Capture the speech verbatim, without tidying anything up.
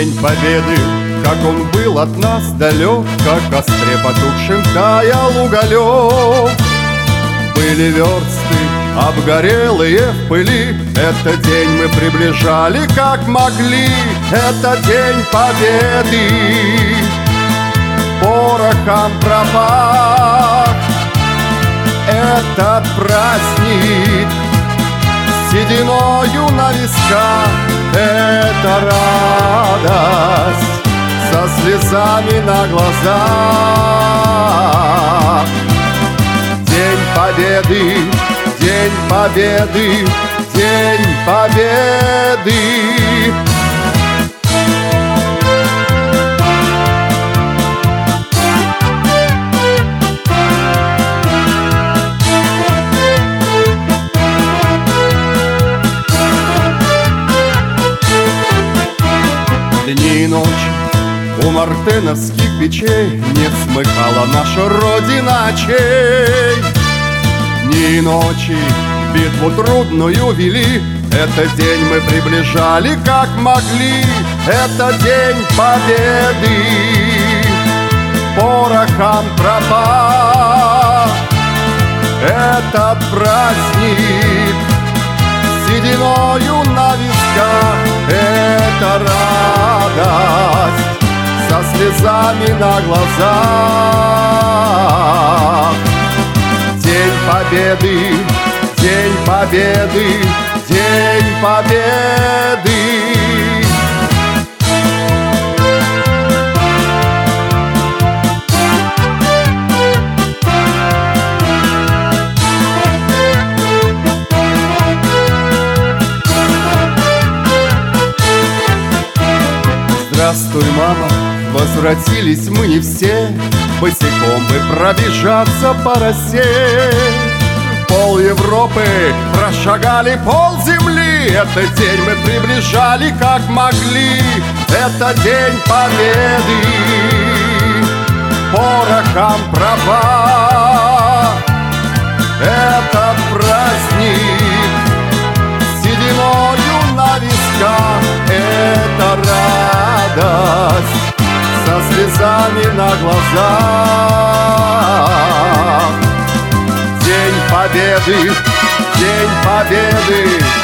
День Победы, как он был от нас далек, как в костре потухшим таял уголек. Были версты обгорелые в пыли, этот день мы приближали как могли. Это День Победы, порохом пропах. Этот праздник сединою на висках, это радость со слезами на глазах. День Победы, День Победы, День Победы. Дни и ночи у мартеновских печей не смыкала наша Родина очей. Дни и ночи битву трудную вели, этот день мы приближали как могли. Это День Победы, порохом пропах. Этот праздник сединою на висках, это радость со слезами на глазах. День Победы, День Победы, День Победы. Здравствуй, мама, возвратились мы не все, босиком бы пробежаться по росе. Пол Европы прошагали, пол земли, этот день мы приближали как могли. Это День Победы, порохом пропах. Этот праздник сединою на висках, это радость со слезами на глазах. День Победы, День Победы,